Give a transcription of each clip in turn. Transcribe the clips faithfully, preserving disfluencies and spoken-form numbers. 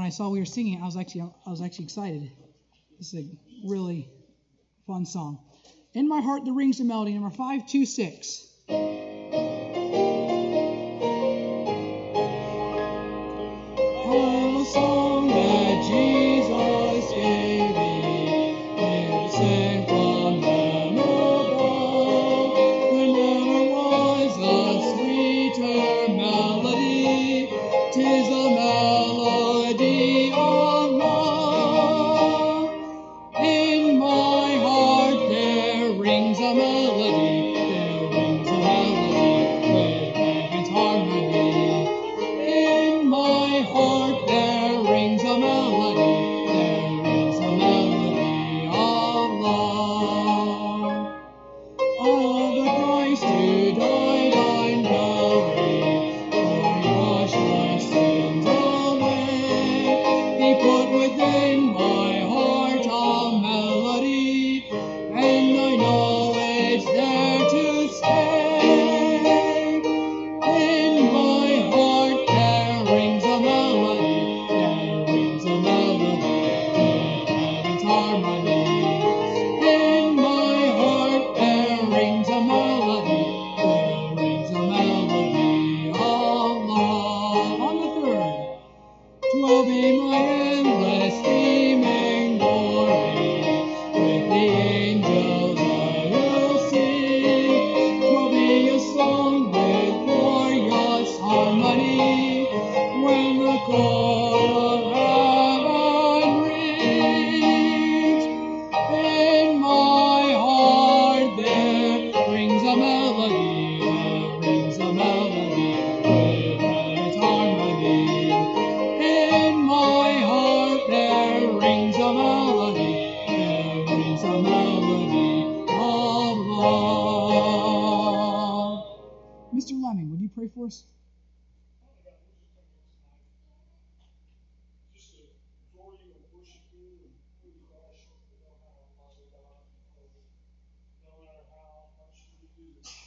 I saw we were singing, I was actually I was actually excited. This is a really fun song. In My Heart There Rings a Melody, number five two six. Oh, a song that Jesus gave me, it sang from heaven above. There never was a sweeter melody, 'tis the melody of love. In my heart there rings a melody, there rings a melody with heaven's harmony. In my heart there rings a melody, there rings a melody of love. Of the Christ who died on Calvary, for he washed my sins away. He put within my heart a melody, and I know it's there to stay. In my heart there rings a melody, there rings a melody with heaven's harmony. In my heart there rings a melody, there rings a melody of love. On the third, 'twill be my endless theming glory, with the angels I will sing. 'Twill be a song with glorious harmony, when the chord of heaven rings. In my heart there rings a melody, there rings a melody with heaven's harmony. In my heart there rings a melody, there rings a melody of love. Mister Lemming, would you pray for us? Just to adore you and worship you and who you are, show you know how Father God, no matter how much we do, you can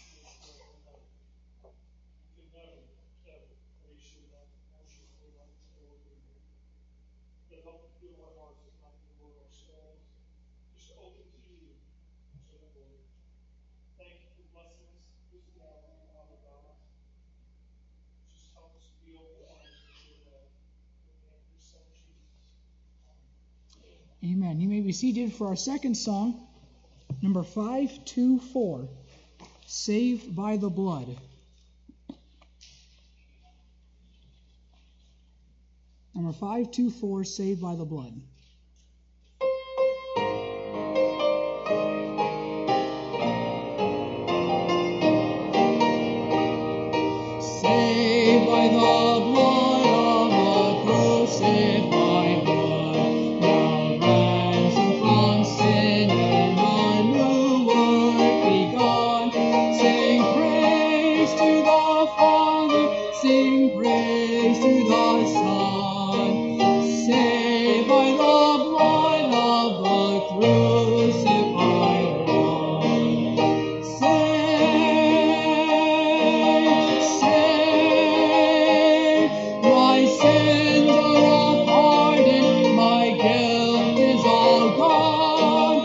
never, ever praise you enough, worship you enough, adore you. But help us feel our hearts is not the word ourselves, just open to you, so that Lord. Thank you for blessing us this gathering, Father God. Just help us be open-minded to your love. In the name of your Son, Jesus. Amen. You may be seated for our second song, number five two four, Saved by the Blood. Number five two four, Saved by the Blood. Saved by the blood of the crucified One, now ransomed from sin and a new work begun. Sing praise to the Father, sing praise to the Son. Saved by the blood of the crucified One. Saved, saved, my sins are all pardoned, my guilt is all gone.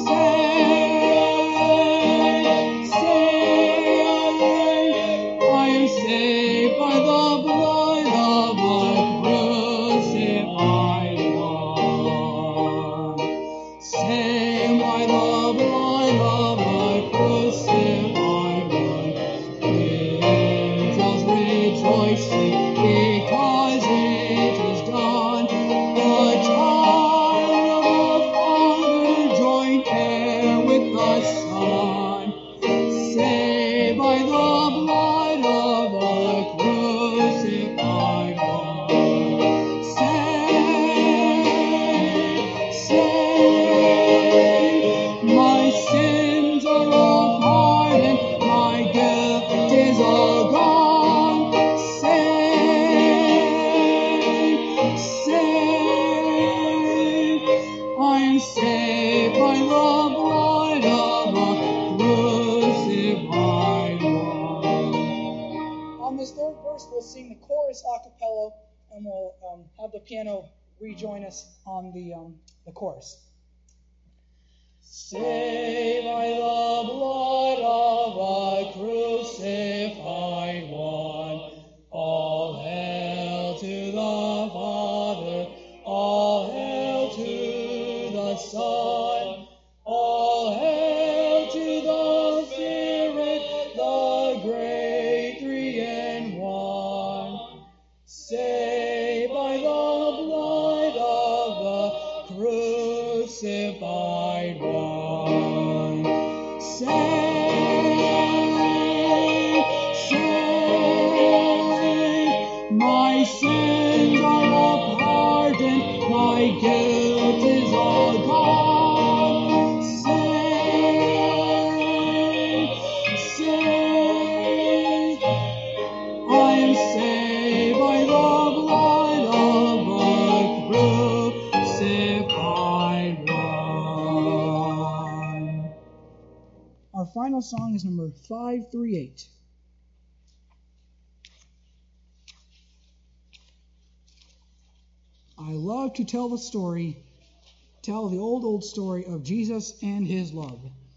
Saved, saved, I am saved by the blood of the crucified One. Saved by the blood of the crucified One. Angels rejoicing because it is done. The child of the Father joined heir with the Son. Saved by the blood of the crucified One. Saved, saved, my sins are all pardoned, my guilt is all gone. Saved, saved, I am saved by the blood of the crucified One. On this third verse, we'll sing the chorus a cappella, and we'll um, have the piano rejoin us on the um, the chorus. Saved by the blood of a crucified one, all hail to the Father, all hail to the Son, all hail to the Spirit, the great three in one. Saved by the blood of the crucified one. Saved, saved, my sins are all pardoned, my guilt is all gone. Saved, saved, I am saved by the blood of the crucified one. Our final song is number five three eight. I love to tell the story, tell the old, old story of Jesus and his love.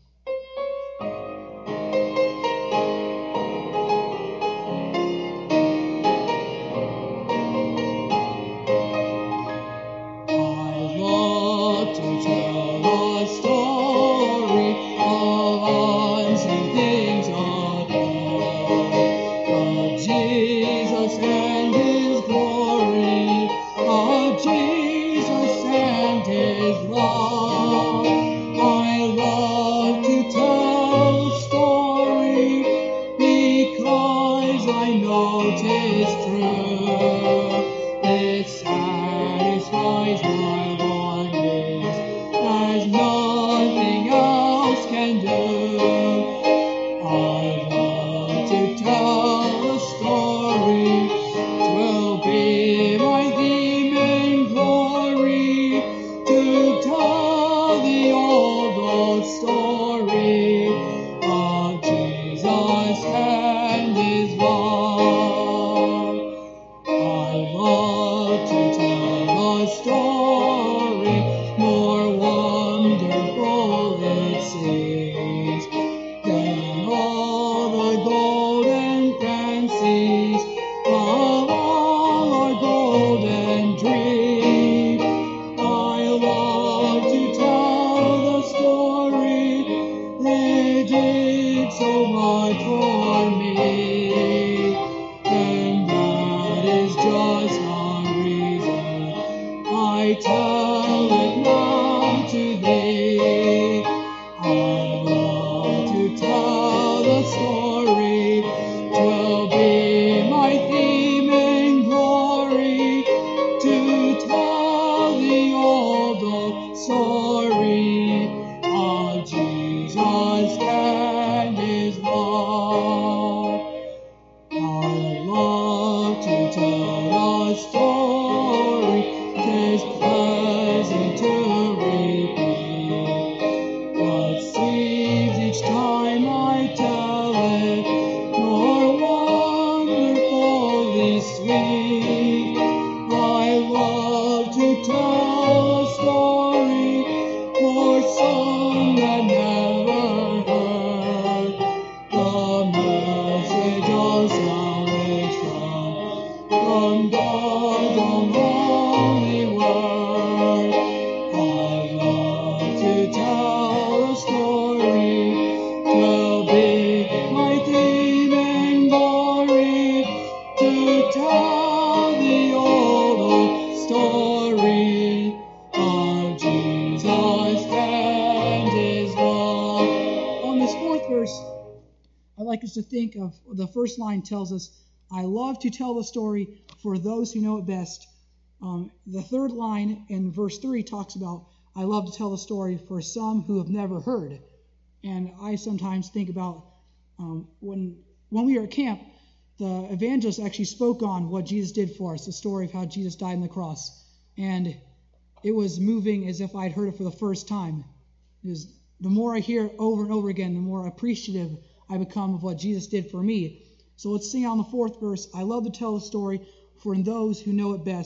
I love to tell the story of unseen things of God, of Jesus and his glory, of Jesus and his love. I love to tell the story because I know 'tis true. It satisfies my longings as nothing else can do. I love to tell the story, 'twill be my theme and glory, to tell the old, old story of Jesus and his love. I love to tell the story, more wonderful it seems than all the golden fancies of all our golden dreams. I love to tell the story, they did so much for me, and that is just the reason I tell it now to thee. I love to tell the story, 'twill be my theme and glory, to tell the old, old story of Jesus and his love. I love to tell a story, 'tis pleasant to repeat what seems each time I tell it more wonderfully sweet. I love to tell a story for some that never heard the message of salvation from God's own holy word. I love to tell a story, 'twill be my theme and glory, to tell the old, old story of Jesus and his love. On this fourth verse, I'd like us to think of the first line tells us, I love to tell the story for those who know it best. Um, the third line in verse three talks about, I love to tell the story for some who have never heard. And I sometimes think about um, when when we were at camp, the evangelist actually spoke on what Jesus did for us, the story of how Jesus died on the cross. And it was moving as if I'd heard it for the first time. It was, the more I hear it over and over again, the more appreciative I become of what Jesus did for me. So let's sing on the fourth verse, I love to tell the story for those who know it best.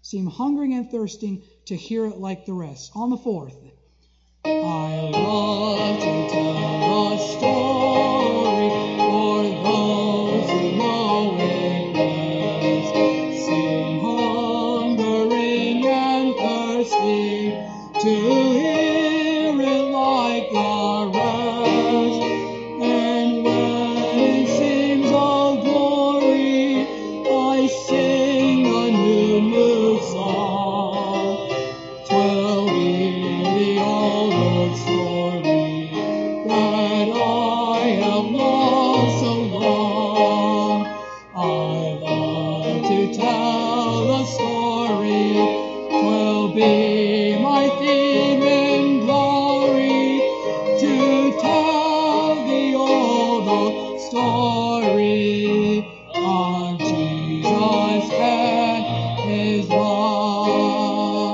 seem hungering and thirsting to hear it like the rest. On the fourth. I love to tell a story for those who know it best. Seem hungering and thirsting to hear it like the rest. And when it seems all glory, I sing a new, new song. 'Twill be the old, old story that I have loved so long. I love to tell a story. 'Twill be my theme in glory to tell the old, old story of Jesus and his love.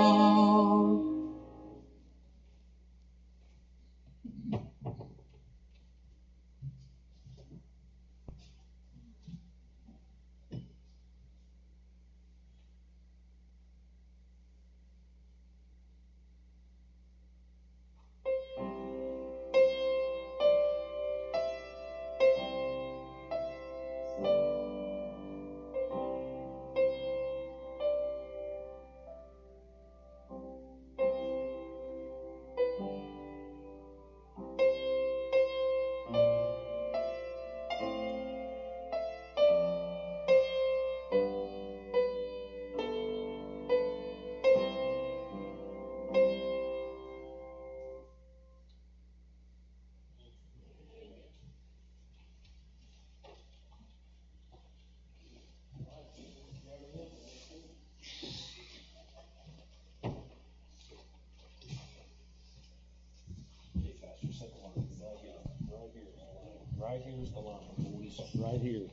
Right here's the line, boys. Right here.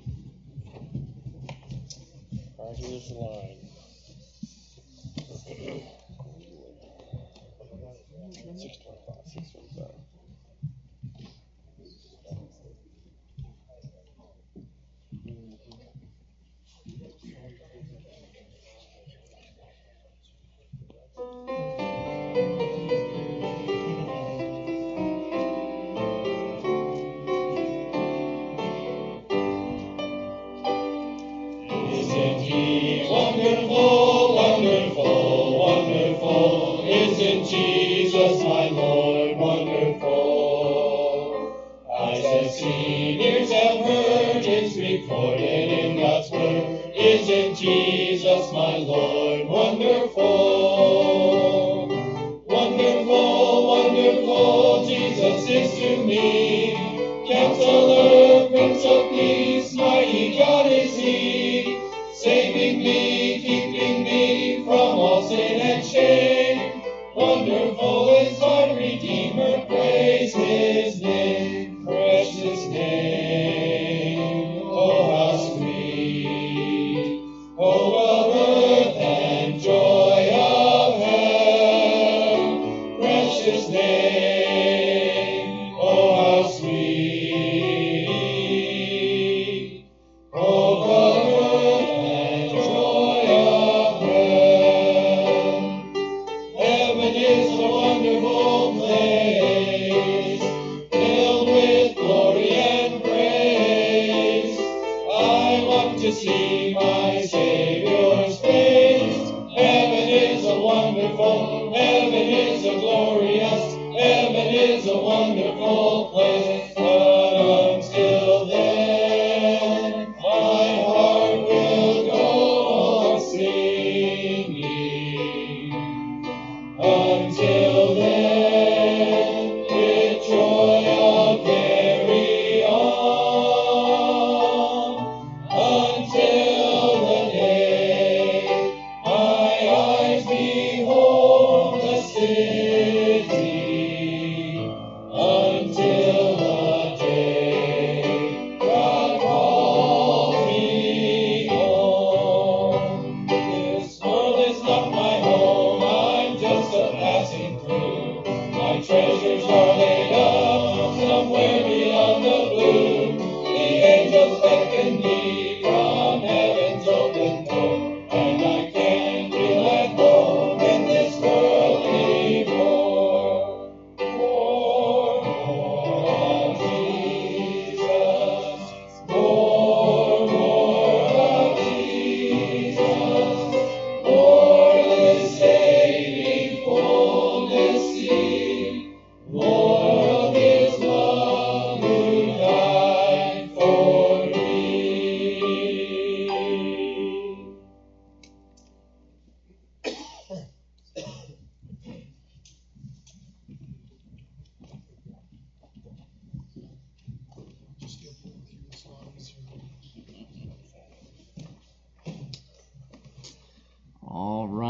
Right here's the line. six twenty-five, six twenty-five. Isn't he wonderful, wonderful, wonderful? Isn't Jesus my Lord wonderful? Eyes have seen, ears have heard, it's recorded in God's word. Isn't Jesus my Lord wonderful? Wonderful, wonderful, Jesus is to me. Counselor, Prince of Peace, mighty God is he. Saving me, keeping me from all sin and shame. Wonderful is my Redeemer, praise his name, precious name. Oh, how sweet, hope of earth and joy of heaven, precious name. Oh, how sweet, hope of earth and joy of heaven. Heaven is a wonderful place, filled with glory and praise. I long to see my Savior's face. Heaven is a wonderful, heaven is a glorious, heaven is a wonderful place. But until then, my heart will go on singing. Until then, with joy I'll carry on. Until the day my eyes behold the city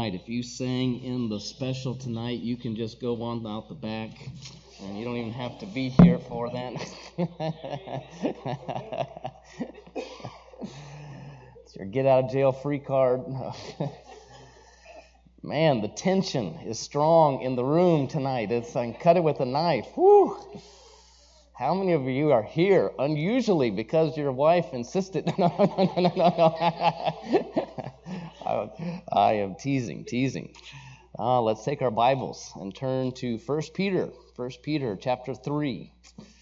right. If you sang in the special tonight, you can just go on out the back, and you don't even have to be here for that. It's your get out of jail free card. Man, the tension is strong in the room tonight. It's I can cut it with a knife. Whew. How many of you are here unusually because your wife insisted? No, no, no, no, no, no. I, I am teasing, teasing. Uh, let's take our Bibles and turn to First Peter, First Peter chapter three.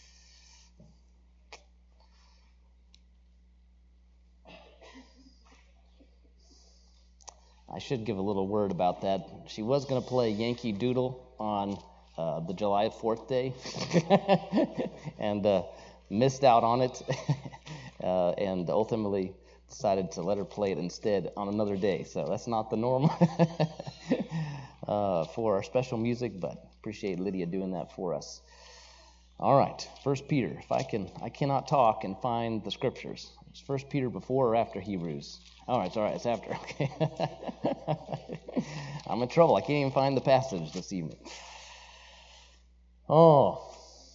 I should give a little word about that. She was going to play Yankee Doodle on uh, the July fourth day and uh, missed out on it uh, and ultimately decided to let her play it instead on another day. So that's not the norm uh, for our special music, but appreciate Lydia doing that for us. All right, First Peter. If I can, I cannot talk and find the scriptures. Is First Peter before or after Hebrews? All right, it's all right. It's after. Okay. I'm in trouble. I can't even find the passage this evening. Oh.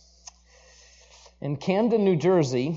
In Camden, New Jersey,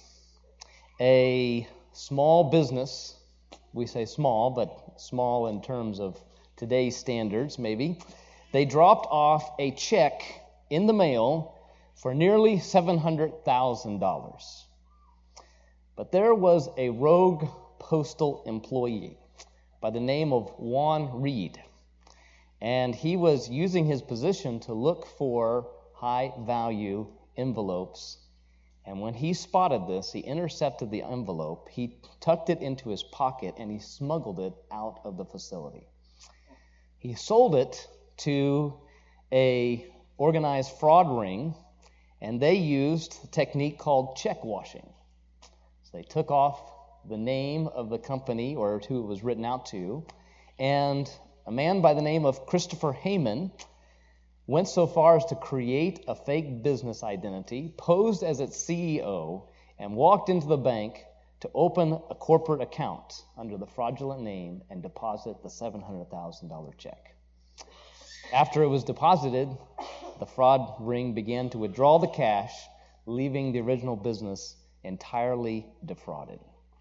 a small business, we say small, but small in terms of today's standards, maybe, they dropped off a check in the mail for nearly seven hundred thousand dollars. But there was a rogue postal employee by the name of Juan Reed, and he was using his position to look for high-value envelopes. And when he spotted this, he intercepted the envelope, he tucked it into his pocket, and he smuggled it out of the facility. He sold it to a organized fraud ring, and they used a technique called check washing. So they took off the name of the company or who it was written out to, and a man by the name of Christopher Heyman went so far as to create a fake business identity, posed as its C E O, and walked into the bank to open a corporate account under the fraudulent name and deposit the seven hundred thousand dollars check. After it was deposited, the fraud ring began to withdraw the cash, leaving the original business entirely defrauded.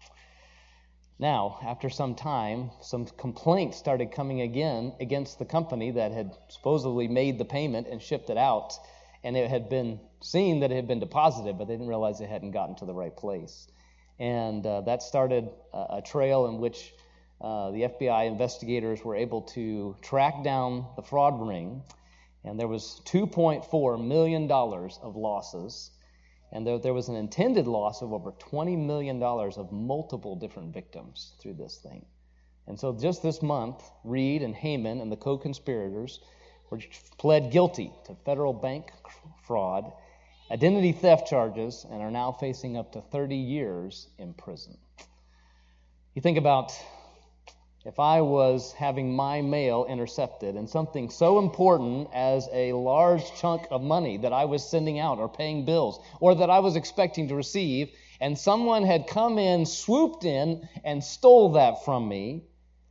Now, after some time, some complaints started coming again against the company that had supposedly made the payment and shipped it out, and it had been seen that it had been deposited, but they didn't realize it hadn't gotten to the right place. And uh, that started a, a trail in which uh, the F B I investigators were able to track down the fraud ring, and there was two point four million dollars of losses. And there, there was an intended loss of over twenty million dollars of multiple different victims through this thing. And so just this month, Reed and Heyman and the co-conspirators were pled guilty to federal bank fraud, identity theft charges, and are now facing up to thirty years in prison. You think about if I was having my mail intercepted and something so important as a large chunk of money that I was sending out or paying bills or that I was expecting to receive, and someone had come in, swooped in, and stole that from me,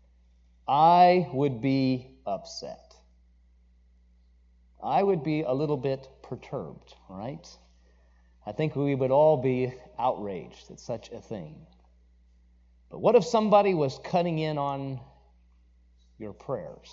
I would be upset. I would be a little bit perturbed, right? I think we would all be outraged at such a thing. But what if somebody was cutting in on your prayers?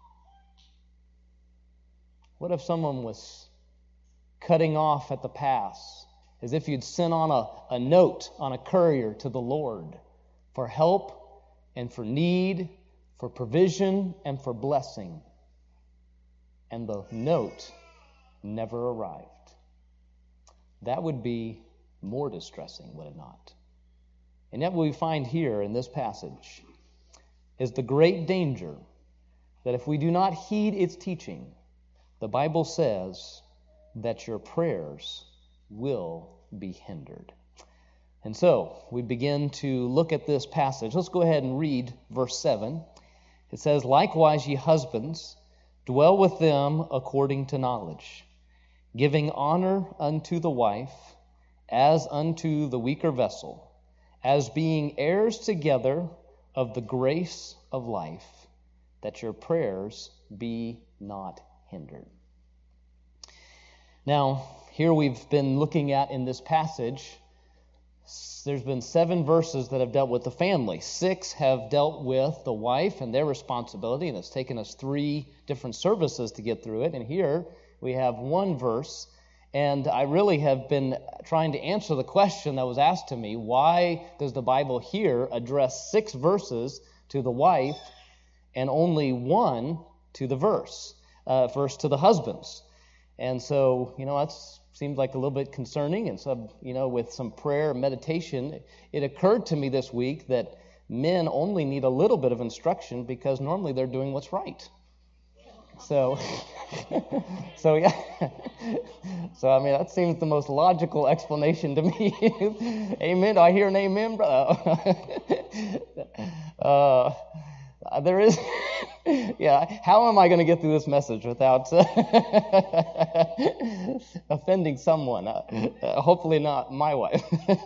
What if someone was cutting off at the pass, as if you'd sent on a, a note on a courier to the Lord for help and for need, for provision and for blessing, and the note never arrived? That would be more distressing, would it not? And yet what we find here in this passage is the great danger that if we do not heed its teaching, the Bible says that your prayers will be hindered. And so we begin to look at this passage. Let's go ahead and read verse seven. It says, "Likewise, ye husbands, dwell with them according to knowledge, giving honor unto the wife as unto the weaker vessel, as being heirs together of the grace of life, that your prayers be not hindered. Now, here we've been looking at in this passage, there's been seven verses that have dealt with the family. Six have dealt with the wife and their responsibility, and it's taken us three different services to get through it. And here we have one verse, and I really have been trying to answer the question that was asked to me, why does the Bible here address six verses to the wife and only one to the verse, uh, verse to the husbands? And so, you know, that seemed like a little bit concerning. And so, you know, with some prayer and meditation, it occurred to me this week that men only need a little bit of instruction because normally they're doing what's right. So, so yeah. So, I mean, that seems the most logical explanation to me. Amen. Do I hear an amen, brother? uh, there is... Yeah, how am I going to get through this message without uh, offending someone? Uh, uh, hopefully not my wife.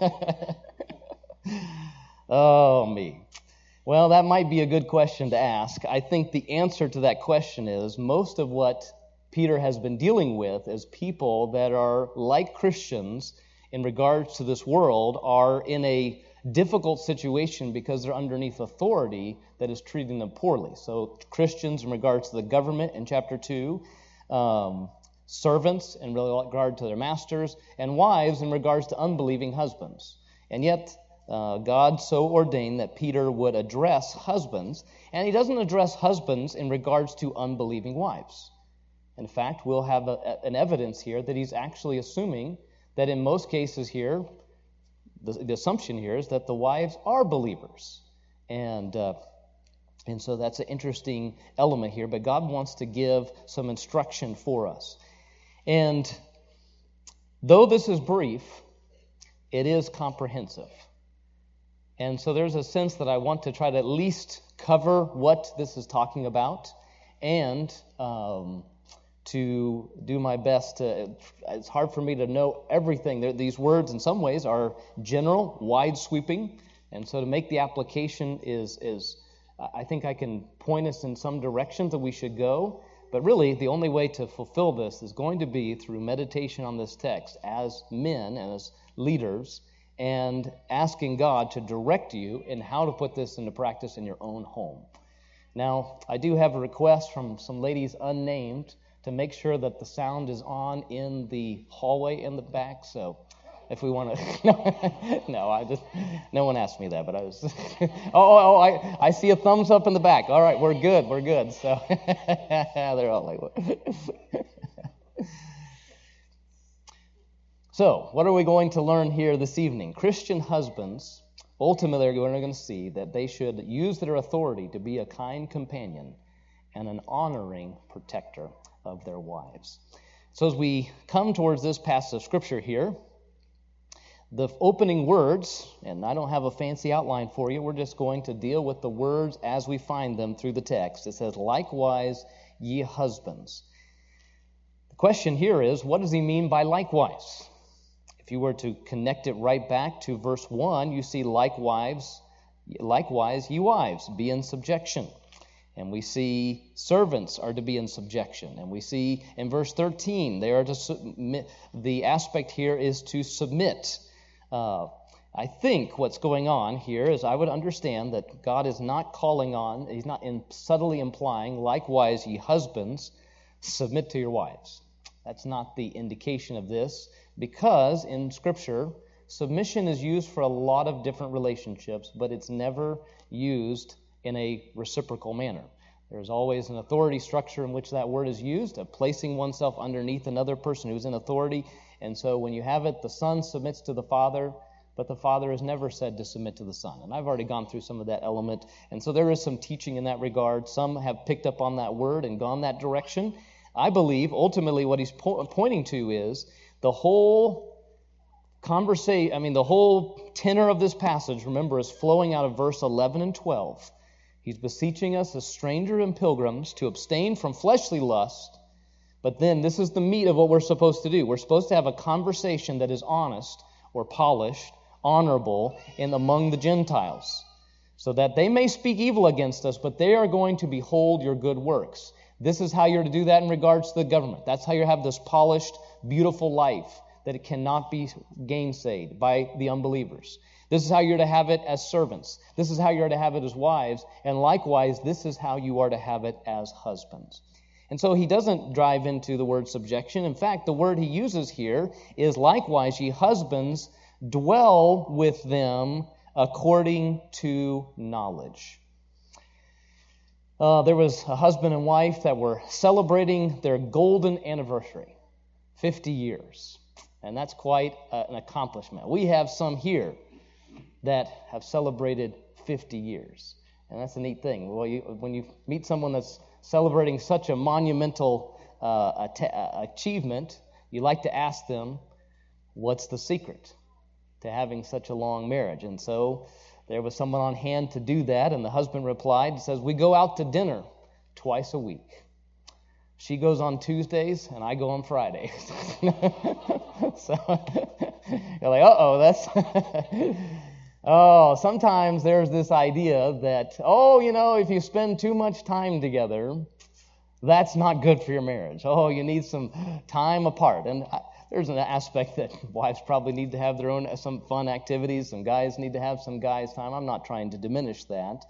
Oh, me. Well, that might be a good question to ask. I think the answer to that question is most of what Peter has been dealing with is people that are like Christians in regards to this world are in a difficult situation because they're underneath authority that is treating them poorly. So Christians in regards to the government in chapter two, um, servants in regard to their masters, and wives in regards to unbelieving husbands. And yet uh, God so ordained that Peter would address husbands, and he doesn't address husbands in regards to unbelieving wives. In fact, we'll have a, an evidence here that he's actually assuming that in most cases here, The, the assumption here is that the wives are believers. And uh, and so that's an interesting element here. But God wants to give some instruction for us. And though this is brief, it is comprehensive. And so there's a sense that I want to try to at least cover what this is talking about and um, to do my best to, it's hard for me to know everything. These words in some ways are general, wide sweeping, and so to make the application is, is I think I can point us in some directions that we should go, but really the only way to fulfill this is going to be through meditation on this text as men and as leaders and asking God to direct you in how to put this into practice in your own home. Now, I do have a request from some ladies unnamed to make sure that the sound is on in the hallway in the back. So if we want to, no, no, I just, no one asked me that, but I was, oh, oh, oh, I, I see a thumbs up in the back. All right, we're good, we're good. So they're all like, what? So what are we going to learn here this evening? Christian husbands, ultimately, we're going to see that they should use their authority to be a kind companion and an honoring protector of their wives. So as we come towards this passage of Scripture here, the opening words, and I don't have a fancy outline for you, we're just going to deal with the words as we find them through the text. It says, likewise, ye husbands. The question here is, what does he mean by likewise? If you were to connect it right back to verse one, you see likewise, likewise, ye wives, be in subjection. And we see servants are to be in subjection. And we see in verse thirteen, they are to submit. The aspect here is to submit. Uh, I think what's going on here is I would understand that God is not calling on, he's not in, subtly implying, likewise, ye husbands, submit to your wives. That's not the indication of this, because in Scripture, submission is used for a lot of different relationships, but it's never used in a reciprocal manner. There's always an authority structure in which that word is used, of placing oneself underneath another person who's in authority. And so when you have it, the Son submits to the Father, but the Father is never said to submit to the Son. And I've already gone through some of that element. And so there is some teaching in that regard. Some have picked up on that word and gone that direction. I believe ultimately what he's po- pointing to is the whole conversation, I mean, the whole tenor of this passage, remember, is flowing out of verse eleven and twelve. He's beseeching us as strangers and pilgrims to abstain from fleshly lust. But then this is the meat of what we're supposed to do. We're supposed to have a conversation that is honest or polished, honorable, in among the Gentiles. so that they may speak evil against us, but they are going to behold your good works. This is how you're to do that in regards to the government. That's how you have this polished, beautiful life that it cannot be gainsaid by the unbelievers. This is how you're to have it as servants. This is how you're to have it as wives. And likewise, this is how you are to have it as husbands. And so he doesn't drive into the word subjection. In fact, the word he uses here is likewise, ye husbands, dwell with them according to knowledge. Uh, there was a husband and wife that were celebrating their golden anniversary, fifty years. And that's quite uh, an accomplishment. We have some here that have celebrated fifty years. And that's a neat thing. Well, you, when you meet someone that's celebrating such a monumental uh, att- achievement, you like to ask them, what's the secret to having such a long marriage? And so there was someone on hand to do that, and the husband replied, says, we go out to dinner twice a week. She goes on Tuesdays, and I go on Fridays. So you're like, uh-oh, that's... oh, sometimes there's this idea that, oh, you know, if you spend too much time together, that's not good for your marriage. Oh, you need some time apart. And I, there's an aspect that wives probably need to have their own some fun activities, and guys need to have some guys' time. I'm not trying to diminish that.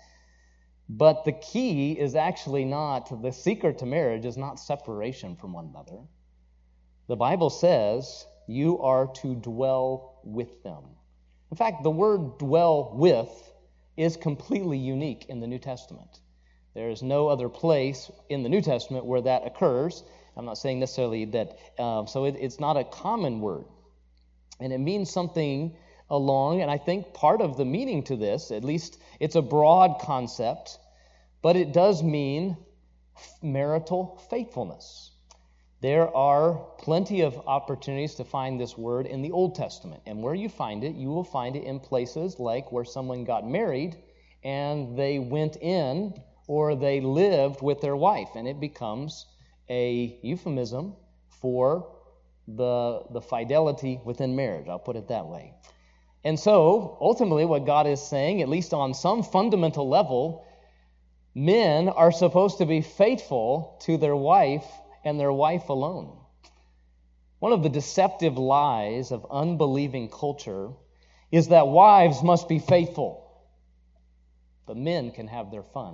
But the key is actually not, the secret to marriage is not separation from one another. The Bible says you are to dwell with them. In fact, the word dwell with is completely unique in the New Testament. There is no other place in the New Testament where that occurs. I'm not saying necessarily that, uh, so it, it's not a common word. And it means something along, and I think part of the meaning to this, at least it's a broad concept, but it does mean marital faithfulness. There are plenty of opportunities to find this word in the Old Testament. And where you find it, you will find it in places like where someone got married and they went in or they lived with their wife. And it becomes a euphemism for the, the fidelity within marriage. I'll put it that way. And so, ultimately, what God is saying, at least on some fundamental level, men are supposed to be faithful to their wife and their wife alone. One of the deceptive lies of unbelieving culture is that wives must be faithful, but men can have their fun.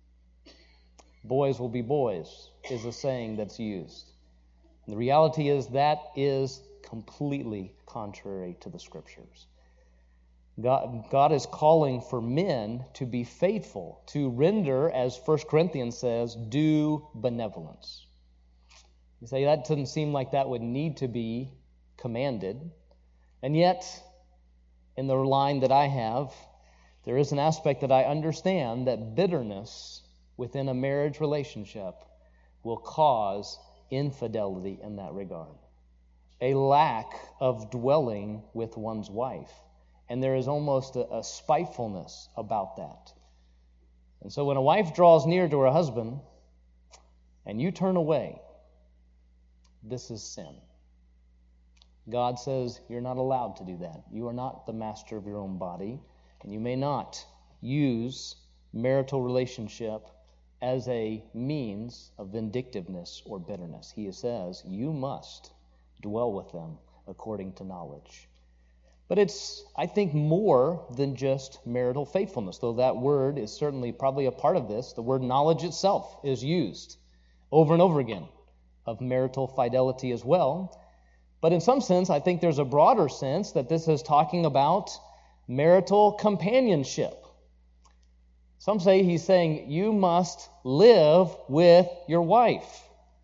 Boys will be boys is a saying that's used. And the reality is that is completely contrary to the Scriptures. God, God is calling for men to be faithful, to render, as First Corinthians says, due benevolence. You say, that doesn't seem like that would need to be commanded. And yet, in the line that I have, there is an aspect that I understand that bitterness within a marriage relationship will cause infidelity in that regard. A lack of dwelling with one's wife. And there is almost a, a spitefulness about that. And so when a wife draws near to her husband and you turn away, this is sin. God says you're not allowed to do that. You are not the master of your own body, and you may not use marital relationship as a means of vindictiveness or bitterness. He says you must dwell with them according to knowledge. But it's, I think, more than just marital faithfulness, though that word is certainly probably a part of this. The word knowledge itself is used over and over again of marital fidelity as well. But in some sense, I think there's a broader sense that this is talking about marital companionship. Some say he's saying you must live with your wife.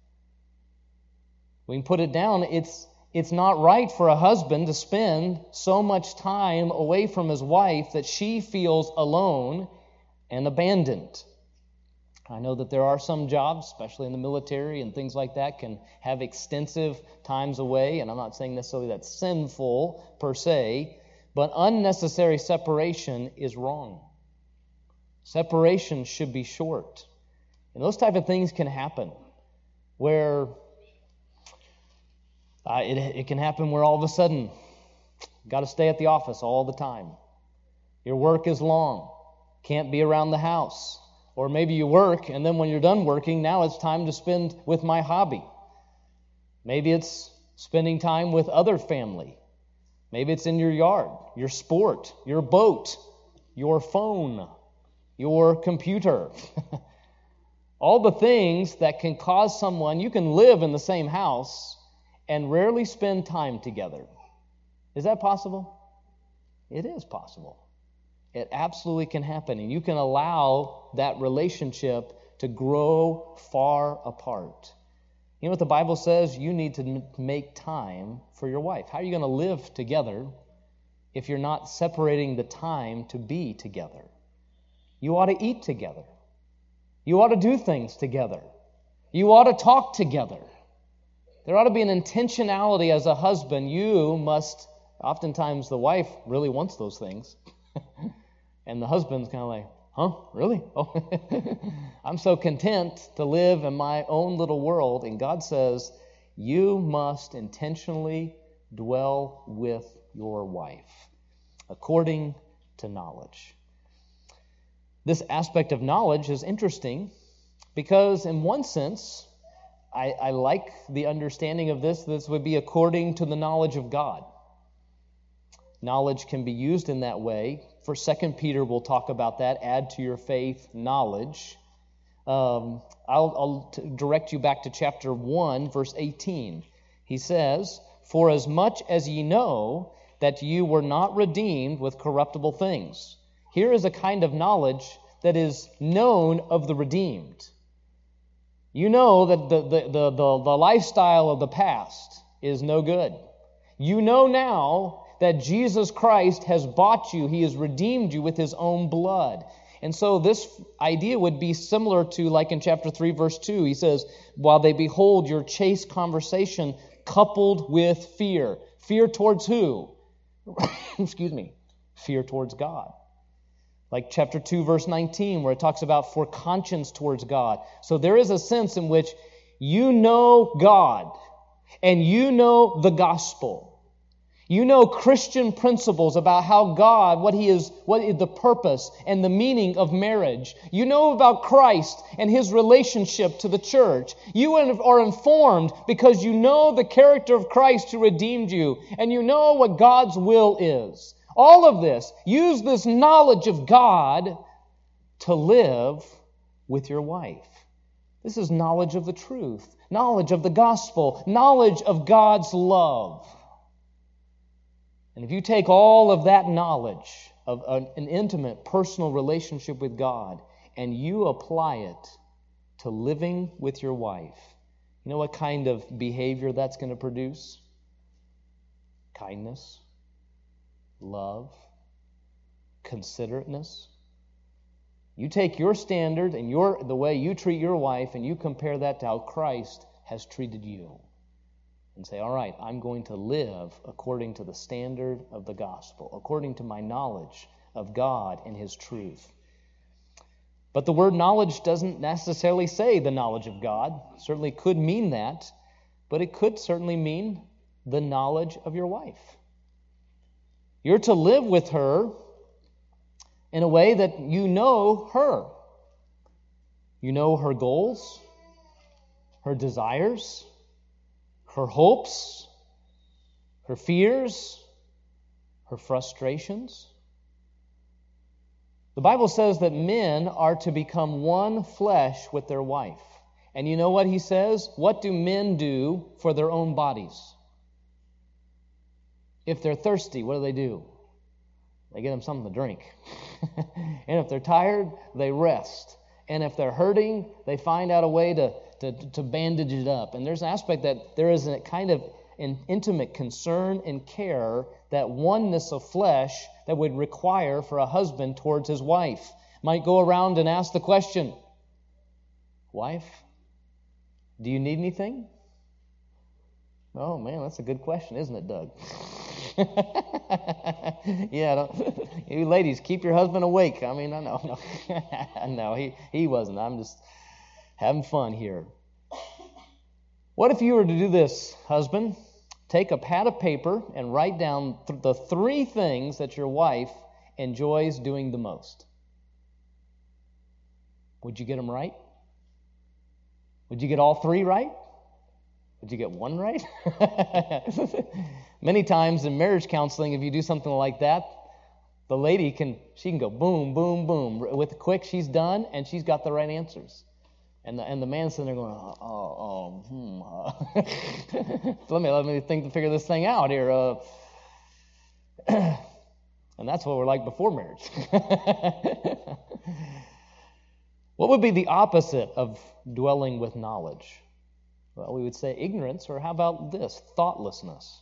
We can put it down, it's It's not right for a husband to spend so much time away from his wife that she feels alone and abandoned. I know that there are some jobs, especially in the military and things like that, can have extensive times away, and I'm not saying necessarily that's sinful per se, but unnecessary separation is wrong. Separation should be short. And those type of things can happen where Uh, it, it can happen where all of a sudden you've got to stay at the office all the time. Your work is long. can't be around the house. Or maybe you work, and then when you're done working, now it's time to spend with my hobby. Maybe it's spending time with other family. Maybe it's in your yard, your sport, your boat, your phone, your computer. All the things that can cause someone, you can live in the same house and rarely spend time together. Is that possible? It is possible. It absolutely can happen, and you can allow that relationship to grow far apart. You know what the Bible says? You need to make time for your wife. How are you going to live together if you're not separating the time to be together? You ought to eat together. You ought to do things together. You ought to talk together. There ought to be an intentionality as a husband. You must, oftentimes the wife really wants those things. And the husband's kind of like, huh, really? Oh, I'm so content to live in my own little world. And God says, you must intentionally dwell with your wife according to knowledge. This aspect of knowledge is interesting because in one sense, I, I like the understanding of this. This would be according to the knowledge of God. Knowledge can be used in that way. For Second Peter, we'll talk about that. Add to your faith knowledge. Um, I'll, I'll t- direct you back to chapter one, verse eighteen. He says, "For as much as ye know that you were not redeemed with corruptible things." Here is a kind of knowledge that is known of the redeemed. You know that the, the, the, the, the lifestyle of the past is no good. You know now that Jesus Christ has bought you. He has redeemed you with His own blood. And so this idea would be similar to, like in chapter three, verse two. He says, while they behold your chaste conversation coupled with fear. Fear towards who? Excuse me. Fear towards God. Like chapter two, verse nineteen, where it talks about for conscience towards God. So there is a sense in which you know God and you know the gospel. You know Christian principles about how God, what He is, what is the purpose and the meaning of marriage. You know about Christ and His relationship to the church. You are informed because you know the character of Christ who redeemed you, and you know what God's will is. All of this, use this knowledge of God to live with your wife. This is knowledge of the truth, knowledge of the gospel, knowledge of God's love. And if you take all of that knowledge of an intimate, personal relationship with God and you apply it to living with your wife, you know what kind of behavior that's going to produce? Kindness, love, considerateness. You take your standard and your the way you treat your wife and you compare that to how Christ has treated you. And say, all right, I'm going to live according to the standard of the gospel, according to my knowledge of God and His truth. But the word knowledge doesn't necessarily say the knowledge of God. It certainly could mean that, but it could certainly mean the knowledge of your wife. You're to live with her in a way that you know her. You know her goals, her desires, her hopes, her fears, her frustrations. The Bible says that men are to become one flesh with their wife. And you know what he says? What do men do for their own bodies? If they're thirsty, what do they do? They get them something to drink. And if they're tired, they rest. And if they're hurting, they find out a way to To, to bandage it up. And there's an aspect that there is a kind of an intimate concern and care, that oneness of flesh that would require for a husband towards his wife. Might go around and ask the question, wife, do you need anything? Oh man, that's a good question, isn't it, Doug? Yeah, don't, you ladies, keep your husband awake. I mean, I know, no, no, he he wasn't. I'm just having fun here. What if you were to do this, husband? Take a pad of paper and write down th- the three things that your wife enjoys doing the most. Would you get them right? Would you get all three right? Would you get one right? Many times in marriage counseling, if you do something like that, the lady can, she can go boom, boom, boom. With quick, she's done, and she's got the right answers. And the, and the man's sitting there going, oh, oh, hmm. Uh. let me let me think to figure this thing out here. Uh, and that's what we're like before marriage. What would be the opposite of dwelling with knowledge? Well, we would say ignorance, or how about this? Thoughtlessness.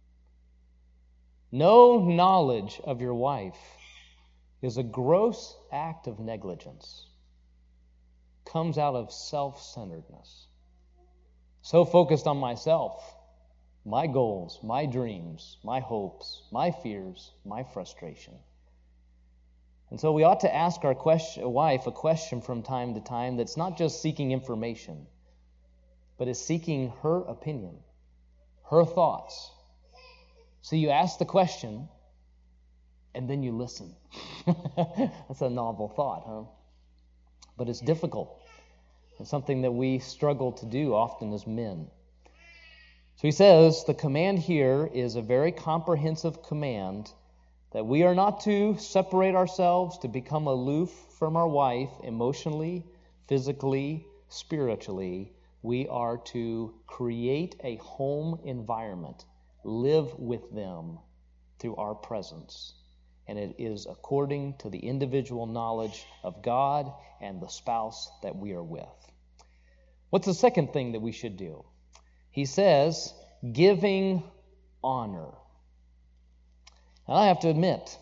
No knowledge of your wife is a gross act of negligence. Comes out of self-centeredness. So focused on myself, my goals, my dreams, my hopes, my fears, my frustration. And so we ought to ask our question, wife a question from time to time that's not just seeking information, but is seeking her opinion, her thoughts. So you ask the question, and then you listen. That's a novel thought, huh? But it's difficult. It's something that we struggle to do often as men. So he says the command here is a very comprehensive command that we are not to separate ourselves, to become aloof from our wife emotionally, physically, spiritually. We are to create a home environment, live with them through our presence. And it is according to the individual knowledge of God and the spouse that we are with. What's the second thing that we should do? He says, giving honor. And I have to admit,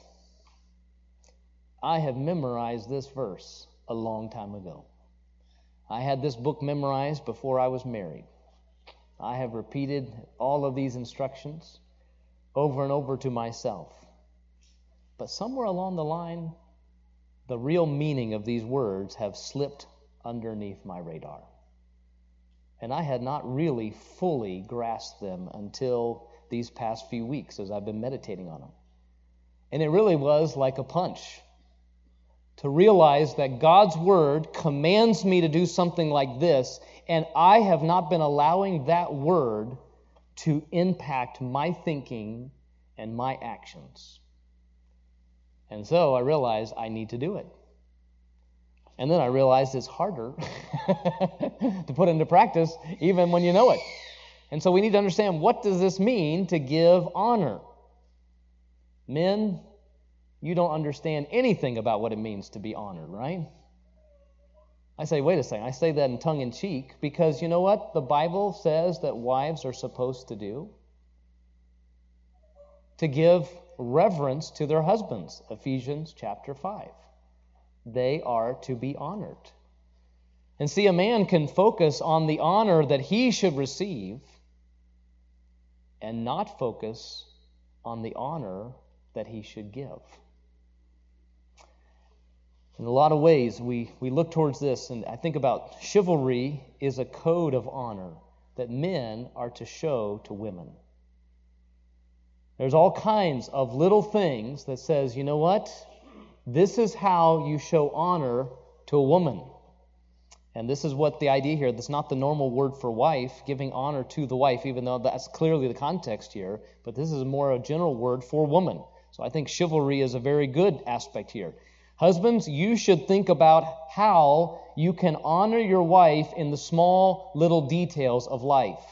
I have memorized this verse a long time ago. I had this book memorized before I was married. I have repeated all of these instructions over and over to myself. But somewhere along the line, the real meaning of these words have slipped underneath my radar. And I had not really fully grasped them until these past few weeks as I've been meditating on them. And it really was like a punch to realize that God's Word commands me to do something like this, and I have not been allowing that Word to impact my thinking and my actions. And so I realized I need to do it. And then I realized it's harder to put into practice even when you know it. And so we need to understand, what does this mean to give honor? Men, you don't understand anything about what it means to be honored, right? I say, wait a second, I say that in tongue-in-cheek because you know what the Bible says that wives are supposed to do? To give reverence to their husbands, Ephesians chapter five. They are to be honored. And see, a man can focus on the honor that he should receive and not focus on the honor that he should give. In a lot of ways, we, we look towards this, and I think about chivalry is a code of honor that men are to show to women. There's all kinds of little things that says, you know what? This is how you show honor to a woman. And this is what the idea here, that's not the normal word for wife, giving honor to the wife, even though that's clearly the context here, but this is more a general word for woman. So I think chivalry is a very good aspect here. Husbands, you should think about how you can honor your wife in the small little details of life.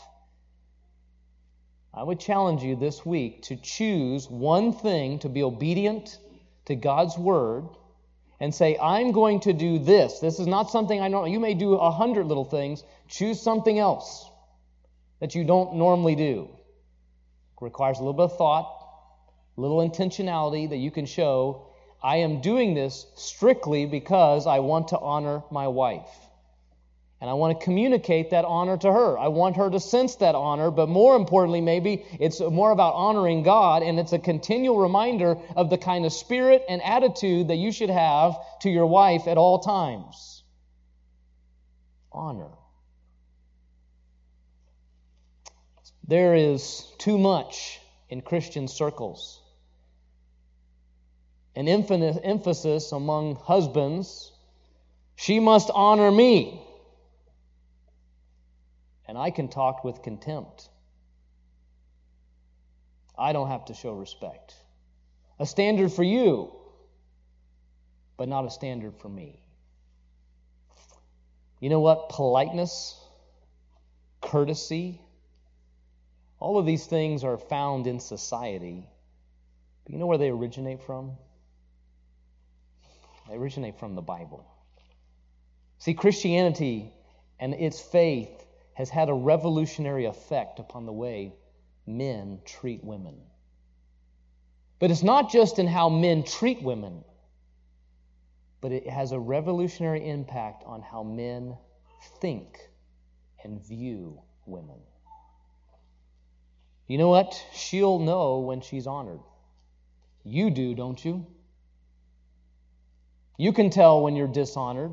I would challenge you this week to choose one thing to be obedient to God's Word and say, I'm going to do this. This is not something I know. You may do a hundred little things. Choose something else that you don't normally do. It requires a little bit of thought, a little intentionality that you can show. I am doing this strictly because I want to honor my wife. And I want to communicate that honor to her. I want her to sense that honor, but more importantly, maybe it's more about honoring God, and it's a continual reminder of the kind of spirit and attitude that you should have to your wife at all times. Honor. There is too much in Christian circles. An emphasis among husbands She must honor me. And I can talk with contempt. I don't have to show respect. A standard for you, but not a standard for me. You know what? Politeness, courtesy, all of these things are found in society. But you know where they originate from? They originate from the Bible. See, Christianity and its faith has had a revolutionary effect upon the way men treat women. But it's not just in how men treat women, but it has a revolutionary impact on how men think and view women. You know what? She'll know when she's honored. You do, don't you? You can tell when you're dishonored.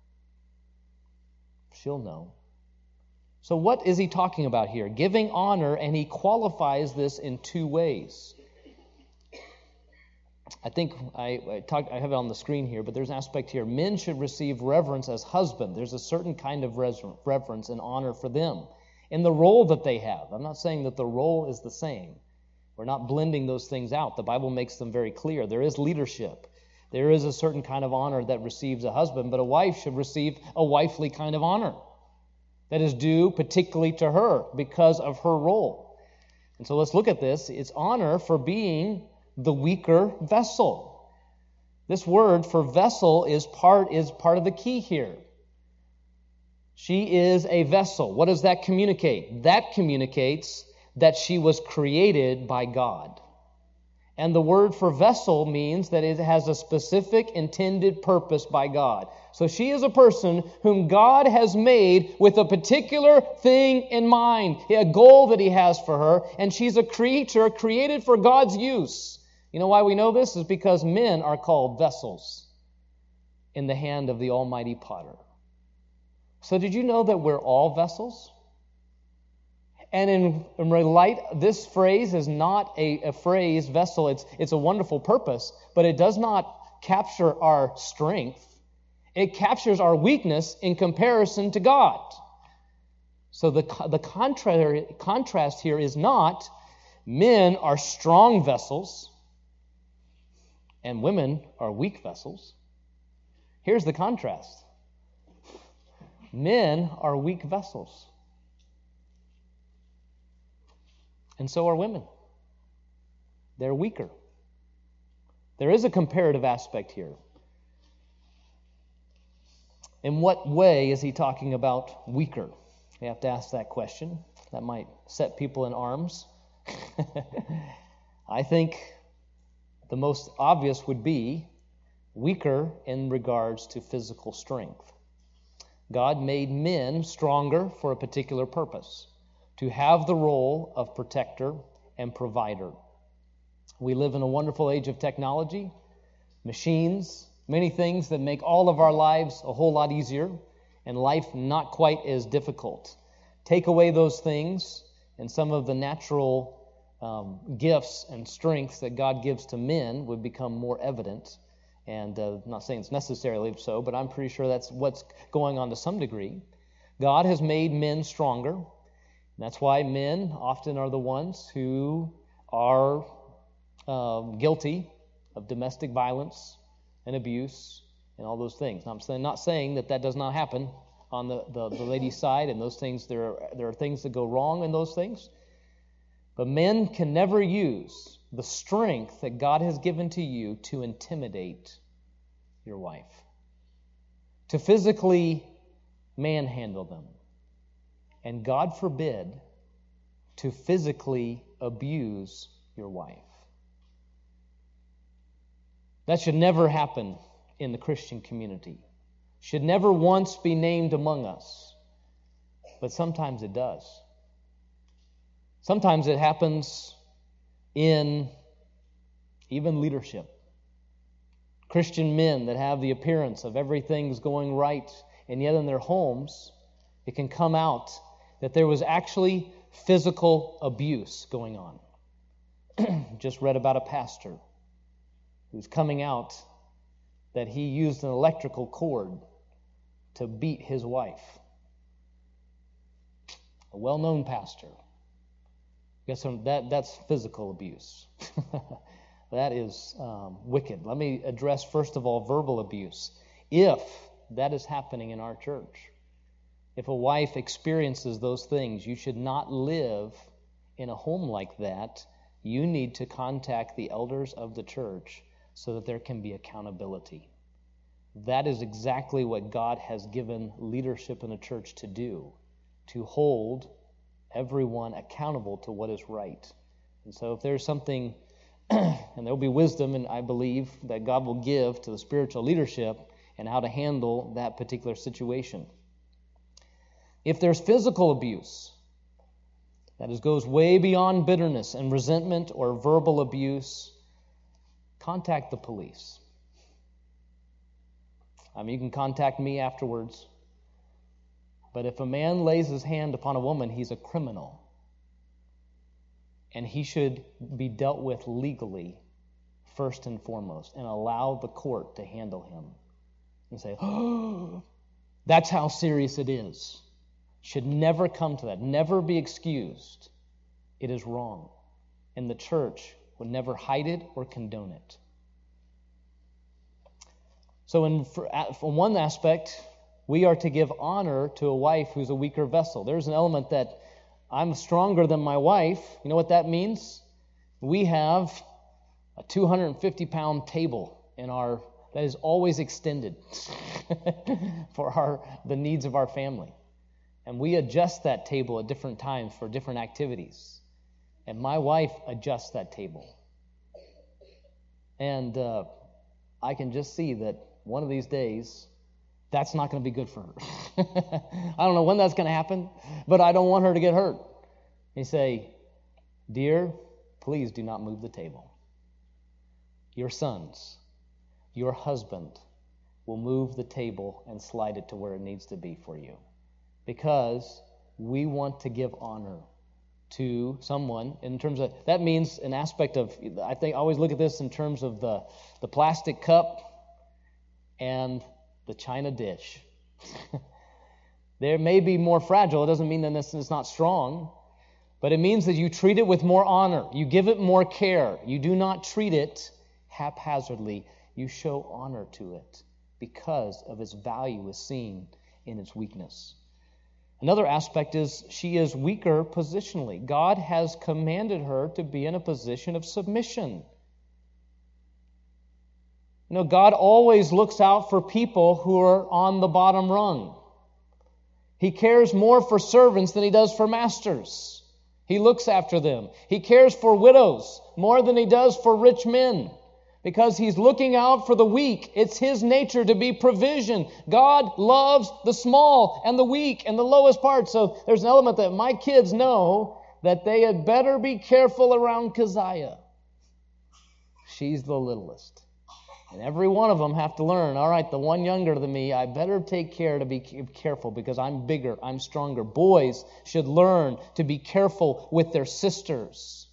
She'll know. So what is he talking about here? Giving honor, and he qualifies this in two ways. I think I, I, talk, I have it on the screen here, but there's an aspect here. Men should receive reverence as husband. There's a certain kind of res- reverence and honor for them in the role that they have. I'm not saying that the role is the same. We're not blending those things out. The Bible makes them very clear. There is leadership. There is a certain kind of honor that receives a husband, but a wife should receive a wifely kind of honor that is due particularly to her because of her role. And so let's look at this. It's honor for being the weaker vessel. This word for vessel is part is part of the key here. She is a vessel. What does that communicate? That communicates that she was created by God. And the word for vessel means that it has a specific intended purpose by God. So she is a person whom God has made with a particular thing in mind, a goal that he has for her, and she's a creature created for God's use. You know why we know this? Is because men are called vessels in the hand of the Almighty Potter. So did you know that we're all vessels? And in, in light, this phrase is not a, a phrase, vessel. It's, it's a wonderful purpose, but it does not capture our strength. It captures our weakness in comparison to God. So the, the contrary, contrast here is not men are strong vessels and women are weak vessels. Here's the contrast. Men are weak vessels. And so are women. They're weaker. There is a comparative aspect here. In what way is he talking about weaker? We have to ask that question. That might set people in arms. I think the most obvious would be weaker in regards to physical strength. God made men stronger for a particular purpose, to have the role of protector and provider. We live in a wonderful age of technology, machines, many things that make all of our lives a whole lot easier and life not quite as difficult. Take away those things and some of the natural um, gifts and strengths that God gives to men would become more evident. And uh, I'm not saying it's necessarily so, but I'm pretty sure that's what's going on to some degree. God has made men stronger. That's why men often are the ones who are um, guilty of domestic violence and abuse and all those things. Now, I'm saying, not saying that that does not happen on the, the, the lady's side, and those things, there are, there are things that go wrong in those things. But men can never use the strength that God has given to you to intimidate your wife, to physically manhandle them, and God forbid, to physically abuse your wife. That should never happen in the Christian community. Should never once be named among us. But sometimes it does. Sometimes it happens in even leadership. Christian men that have the appearance of everything's going right, and yet in their homes, it can come out that there was actually physical abuse going on. Just read about a pastor who's coming out that he used an electrical cord to beat his wife. A well-known pastor. Guess that that's physical abuse. That is um, wicked. Let me address first of all verbal abuse. If that is happening in our church, if a wife experiences those things, you should not live in a home like that. You need to contact the elders of the church so that there can be accountability. That is exactly what God has given leadership in a church to do, to hold everyone accountable to what is right. And so if there's something, and there will be wisdom, and I believe that God will give to the spiritual leadership and how to handle that particular situation. If there's physical abuse, that is, goes way beyond bitterness and resentment or verbal abuse, contact the police. I mean, you can contact me afterwards. But if a man lays his hand upon a woman, he's a criminal. And he should be dealt with legally, first and foremost, and allow the court to handle him. You say, oh, that's how serious it is. Should never come to that. Never be excused. It is wrong. And the church would never hide it or condone it. So in for, from one aspect, we are to give honor to a wife who's a weaker vessel. There's an element that I'm stronger than my wife. You know what that means? We have a two hundred fifty pound table in our that is always extended for our the needs of our family. And we adjust that table at different times for different activities. And my wife adjusts that table. And uh, I can just see that one of these days, that's not going to be good for her. I don't know when that's going to happen, but I don't want her to get hurt. You say, dear, please do not move the table. Your sons, your husband will move the table and slide it to where it needs to be for you. Because we want to give honor to someone in terms of, that means an aspect of, I think I always look at this in terms of the, the plastic cup and the china dish. There may be more fragile. It doesn't mean that it's not strong, but it means that you treat it with more honor. You give it more care. You do not treat it haphazardly. You show honor to it because of its value is seen in its weakness. Another aspect is she is weaker positionally. God has commanded her to be in a position of submission. You know, God always looks out for people who are on the bottom rung. He cares more for servants than he does for masters. He looks after them. He cares for widows more than he does for rich men because he's looking out for the weak. It's his nature to be provision. God loves the small and the weak and the lowest part. So there's an element that my kids know that they had better be careful around Keziah. She's the littlest. And every one of them have to learn, all right, the one younger than me, I better take care to be careful because I'm bigger, I'm stronger. Boys should learn to be careful with their sisters.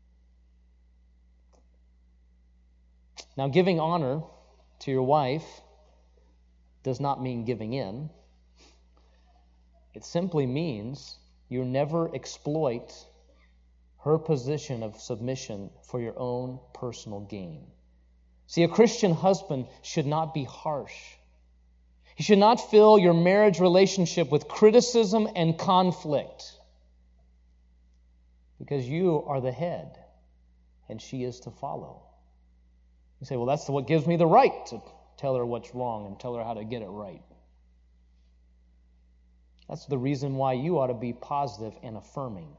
Now, giving honor to your wife does not mean giving in. It simply means you never exploit her position of submission for your own personal gain. See, a Christian husband should not be harsh. He should not fill your marriage relationship with criticism and conflict because you are the head and she is to follow. You say, well, that's what gives me the right to tell her what's wrong and tell her how to get it right. That's the reason why you ought to be positive and affirming.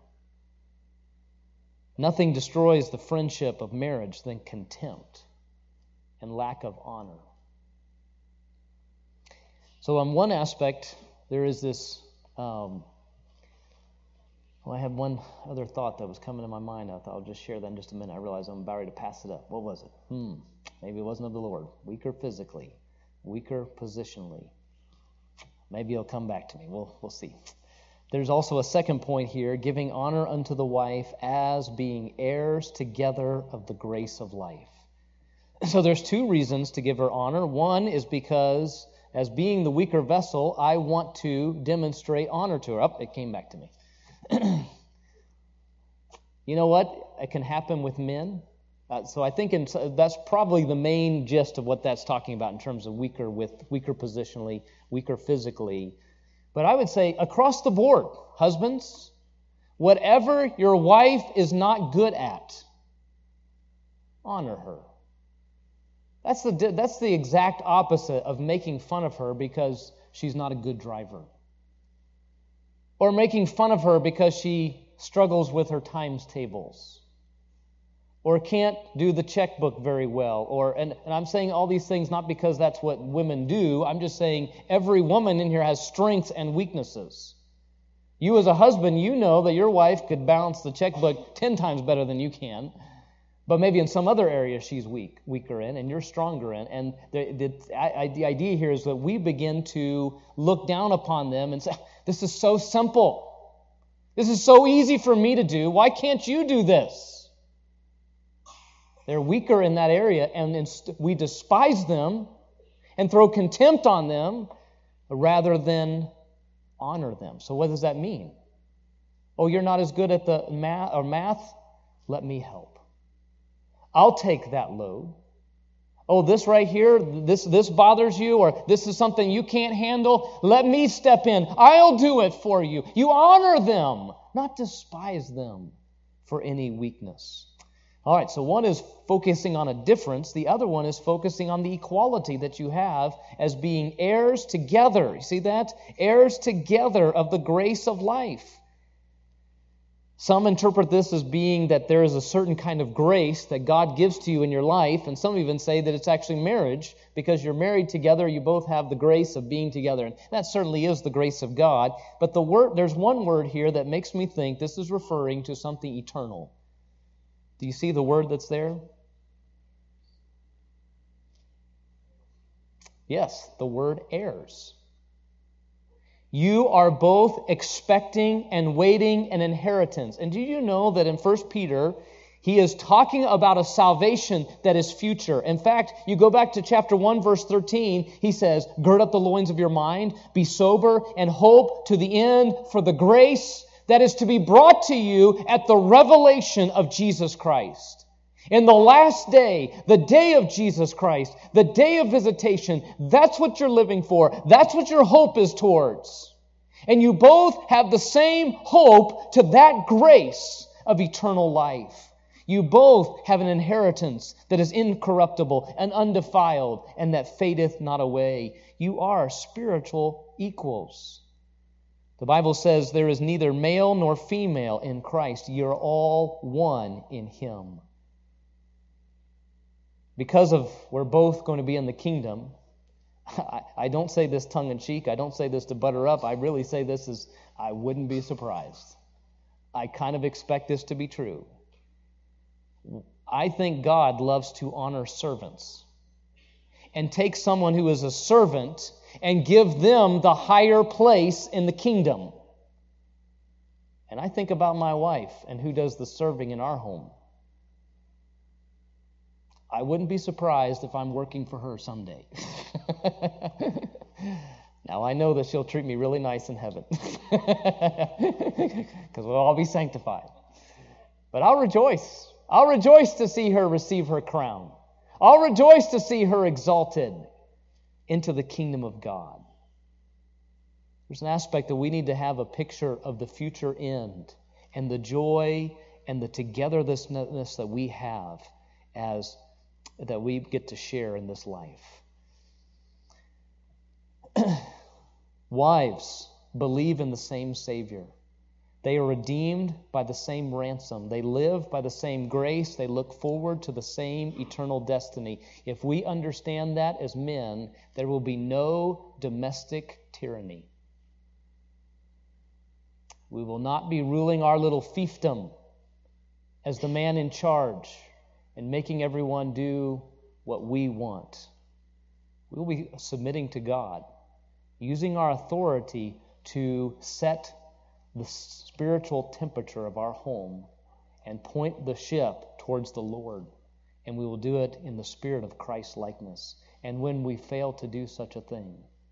Nothing destroys the friendship of marriage than contempt and lack of honor. So on one aspect, there is this, um, well, I had one other thought that was coming to my mind. I thought I'll just share that in just a minute. I realized I'm about ready to pass it up. What was it? Hmm, maybe it wasn't of the Lord. Weaker physically, weaker positionally. Maybe it'll come back to me. We'll, we'll see. There's also a second point here, giving honor unto the wife as being heirs together of the grace of life. So there's two reasons to give her honor. One is because as being the weaker vessel, I want to demonstrate honor to her. Up, oh, it came back to me. You know what? It can happen with men. Uh, so I think in, that's probably the main gist of what that's talking about in terms of weaker with weaker positionally, weaker physically. But I would say across the board, husbands, whatever your wife is not good at, honor her. That's the that's the exact opposite of making fun of her because she's not a good driver. Or making fun of her because she struggles with her times tables. Or can't do the checkbook very well. Or and, and I'm saying all these things not because that's what women do. I'm just saying every woman in here has strengths and weaknesses. You as a husband, you know that your wife could balance the checkbook ten times better than you can. But maybe in some other area she's weak, weaker in, and you're stronger in. And the, the, I, the idea here is that we begin to look down upon them and say, this is so simple. This is so easy for me to do. Why can't you do this? They're weaker in that area, and inst- we despise them and throw contempt on them rather than honor them. So what does that mean? Oh, you're not as good at the math or math? Let me help. I'll take that load. Oh, this right here, this, this bothers you, or this is something you can't handle. Let me step in. I'll do it for you. You honor them, not despise them for any weakness. All right, so one is focusing on a difference. The other one is focusing on the equality that you have as being heirs together. You see that? Heirs together of the grace of life. Some interpret this as being that there is a certain kind of grace that God gives to you in your life, and some even say that it's actually marriage, because you're married together, you both have the grace of being together. And that certainly is the grace of God. But the word, there's one word here that makes me think this is referring to something eternal. Do you see the word that's there? Yes, the word heirs. You are both expecting and waiting an inheritance. And do you know that in First Peter, he is talking about a salvation that is future. In fact, you go back to chapter one, verse thirteen, he says, gird up the loins of your mind, be sober, and hope to the end for the grace that is to be brought to you at the revelation of Jesus Christ. In the last day, the day of Jesus Christ, the day of visitation, that's what you're living for. That's what your hope is towards. And you both have the same hope to that grace of eternal life. You both have an inheritance that is incorruptible and undefiled and that fadeth not away. You are spiritual equals. The Bible says there is neither male nor female in Christ. You're all one in Him. Because of we're both going to be in the kingdom, I, I don't say this tongue-in-cheek. I don't say this to butter up. I really say this as I wouldn't be surprised. I kind of expect this to be true. I think God loves to honor servants and take someone who is a servant and give them the higher place in the kingdom. And I think about my wife and who does the serving in our home. I wouldn't be surprised if I'm working for her someday. Now, I know that she'll treat me really nice in heaven because we'll all be sanctified. But I'll rejoice. I'll rejoice to see her receive her crown. I'll rejoice to see her exalted into the kingdom of God. There's an aspect that we need to have a picture of the future end and the joy and the togetherness that we have as that we get to share in this life. Wives believe in the same Savior. They are redeemed by the same ransom. They live by the same grace. They look forward to the same eternal destiny. If we understand that as men, there will be no domestic tyranny. We will not be ruling our little fiefdom as the man in charge and making everyone do what we want. We'll be submitting to God, using our authority to set the spiritual temperature of our home and point the ship towards the Lord. And we will do it in the spirit of Christ-likeness. And when we fail to do such a thing,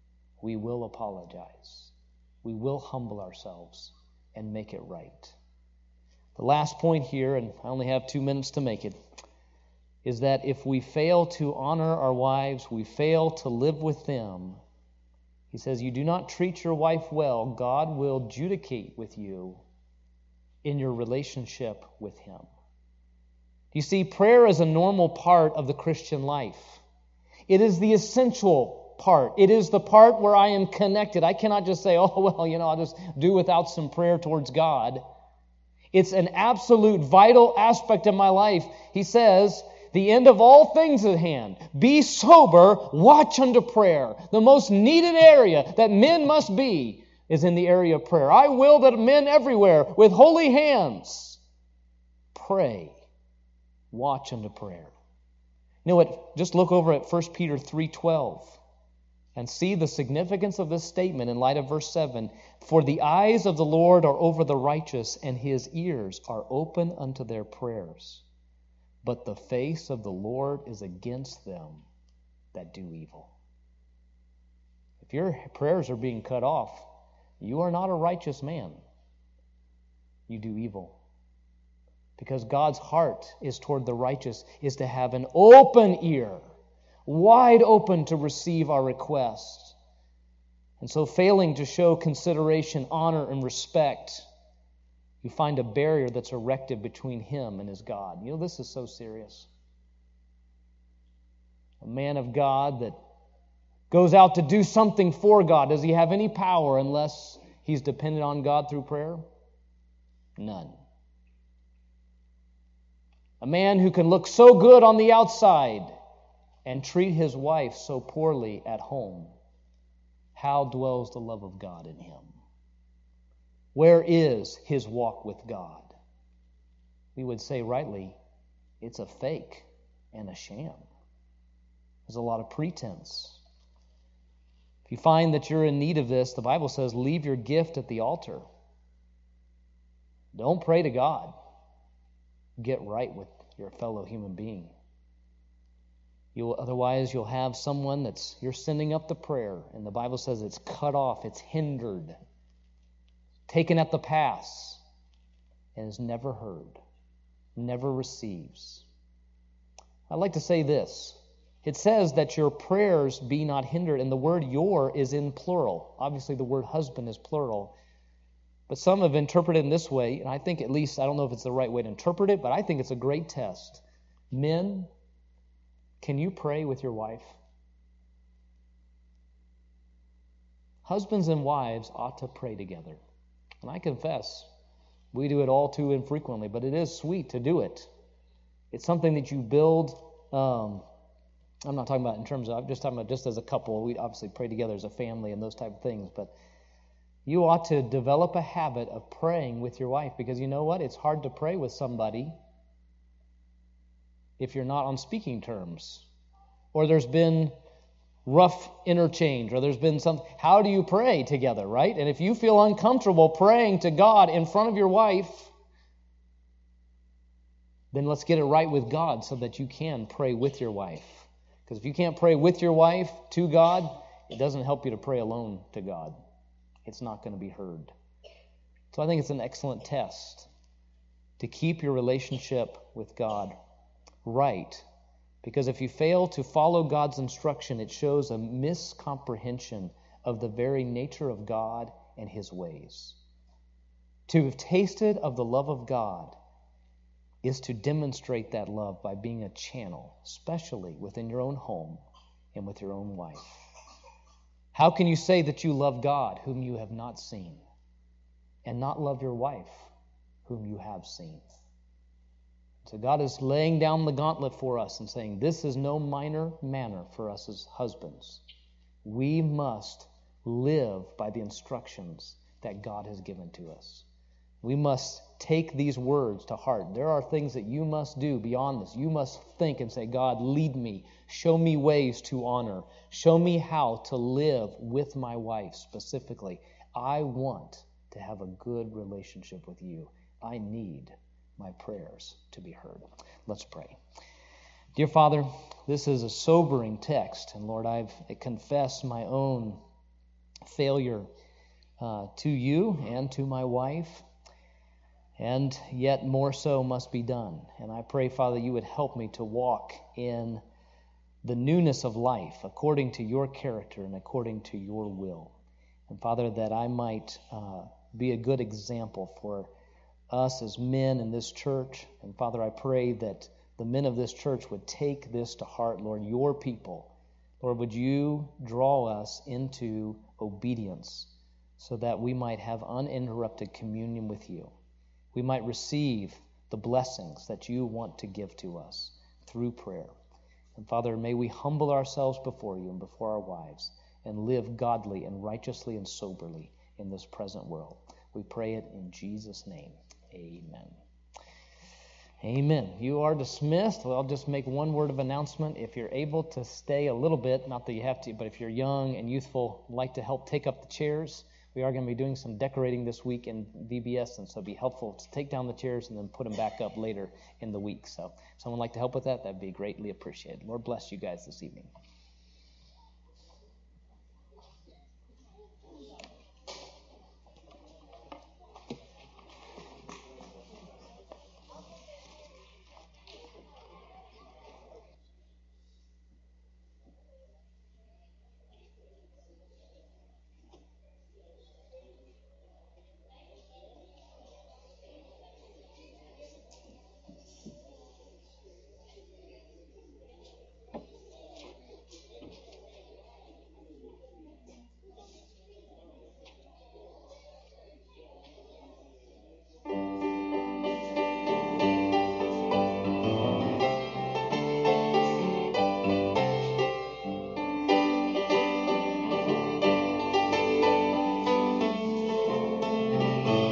we will apologize. We will humble ourselves and make it right. The last point here, and I only have two minutes to make it, is that if we fail to honor our wives, we fail to live with them, he says, you do not treat your wife well, God will judicate with you in your relationship with him. You see, prayer is a normal part of the Christian life. It is the essential part. It is the part where I am connected. I cannot just say, oh, well, you know, I'll just do without some prayer towards God. It's an absolute vital aspect of my life. He says, the end of all things at hand. Be sober, watch unto prayer. The most needed area that men must be is in the area of prayer. I will that men everywhere, with holy hands, pray, watch unto prayer. You know what? Just look over at First Peter three twelve and see the significance of this statement in light of verse seven. For the eyes of the Lord are over the righteous, and his ears are open unto their prayers. But the face of the Lord is against them that do evil. If your prayers are being cut off, you are not a righteous man. You do evil. Because God's heart is toward the righteous, is to have an open ear, wide open to receive our requests. And so failing to show consideration, honor, and respect, you find a barrier that's erected between him and his God. You know, this is so serious. A man of God that goes out to do something for God, does he have any power unless he's dependent on God through prayer? None. A man who can look so good on the outside and treat his wife so poorly at home, how dwells the love of God in him? Where is his walk with God? We would say rightly, it's a fake and a sham. There's a lot of pretense. If you find that you're in need of this, the Bible says, leave your gift at the altar. Don't pray to God. Get right with your fellow human being. You'll, otherwise, you'll have someone that's, you're sending up the prayer, and the Bible says it's cut off, it's hindered, taken at the pass, and is never heard, never receives. I'd like to say this. It says that your prayers be not hindered, and the word your is in plural. Obviously, the word husband is plural. But some have interpreted it in this way, and I think at least, I don't know if it's the right way to interpret it, but I think it's a great test. Men, can you pray with your wife? Husbands and wives ought to pray together. And I confess, we do it all too infrequently, but it is sweet to do it. It's something that you build. Um, I'm not talking about in terms of, I'm just talking about just as a couple. We obviously pray together as a family and those type of things, but you ought to develop a habit of praying with your wife, because you know what? It's hard to pray with somebody if you're not on speaking terms, or there's been rough interchange, or there's been some. How do you pray together, right? And if you feel uncomfortable praying to God in front of your wife, then let's get it right with God so that you can pray with your wife. Because if you can't pray with your wife to God, it doesn't help you to pray alone to God. It's not going to be heard. So I think it's an excellent test to keep your relationship with God right. Because if you fail to follow God's instruction, it shows a miscomprehension of the very nature of God and his ways. To have tasted of the love of God is to demonstrate that love by being a channel, especially within your own home and with your own wife. How can you say that you love God whom you have not seen, and not love your wife whom you have seen? So God is laying down the gauntlet for us and saying, this is no minor matter for us as husbands. We must live by the instructions that God has given to us. We must take these words to heart. There are things that you must do beyond this. You must think and say, God, lead me. Show me ways to honor. Show me how to live with my wife specifically. I want to have a good relationship with you. I need my prayers to be heard. Let's pray. Dear Father, this is a sobering text, and Lord, I've confessed my own failure uh, to you and to my wife, and yet more so must be done. And I pray, Father, you would help me to walk in the newness of life according to your character and according to your will. And Father, that I might uh, be a good example for us as men in this church. And Father, I pray that the men of this church would take this to heart, Lord, your people. Lord, would you draw us into obedience so that we might have uninterrupted communion with you. We might receive the blessings that you want to give to us through prayer. And Father, may we humble ourselves before you and before our wives and live godly and righteously and soberly in this present world. We pray it in Jesus' name. Amen. Amen. You are dismissed. Well, I'll just make one word of announcement. If you're able to stay a little bit, not that you have to, but if you're young and youthful, like to help take up the chairs, we are going to be doing some decorating this week in V B S, and so it'd be helpful to take down the chairs and then put them back up later in the week. So if someone would like to help with that, that'd be greatly appreciated. Lord bless you guys this evening.